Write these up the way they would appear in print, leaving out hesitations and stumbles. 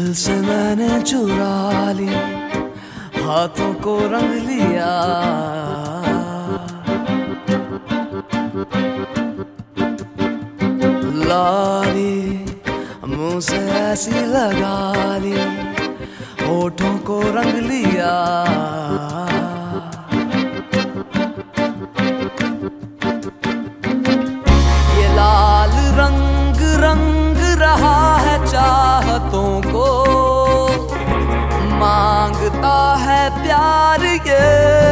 दिल से मैंने चुरा ली, हाथों को रंग लिया। लाली मुंह से ऐसी लगा ली, होठों को रंग लिया। ये लाल रंग रंग रहा है चाहतों को, मांगता है प्यार ये।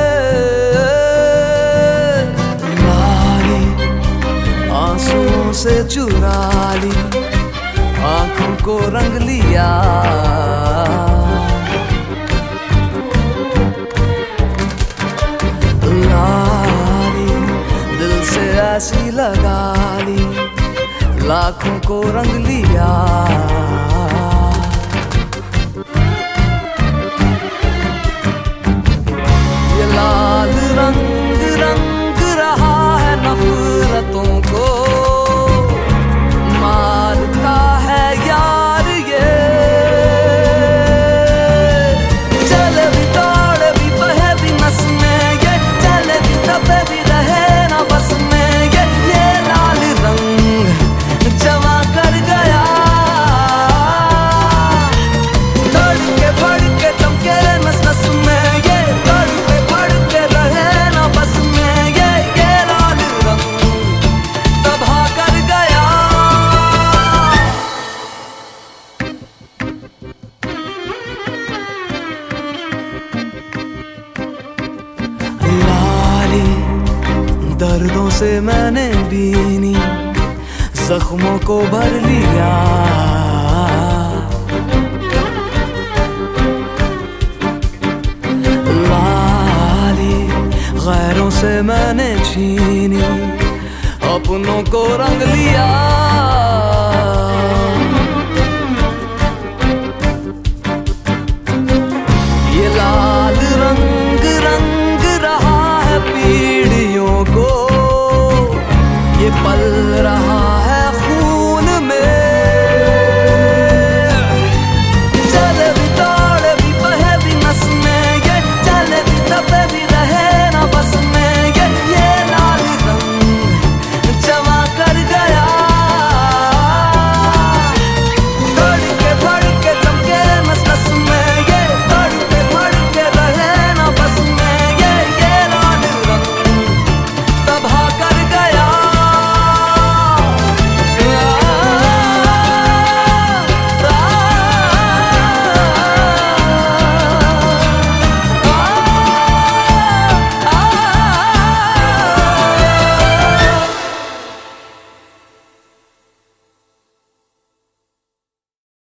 लाली आंसुओं से चुरा ली, आंखों को रंग लिया। लाली दिल से ऐसी लगा ली, लाखों को रंग लिया। ये लाल रंग रंग रहा है नफरतों को, मारता है यार ये। चले भी दौड़े भी बहे भी नस में ये, चले भी दबे भी रहे ना बस में ये लाल रंग जमा कर गया। तड़के भड़के चमके नस नस में ये, तड़के भड़के रहे ना बस में ये लाल रंग तबाह कर गया। लाली दर्दों से मैंने बीनी, जख्मों को भर लिया। लाली गैरों से मैंने छीनी, अपनों को रंग लिया।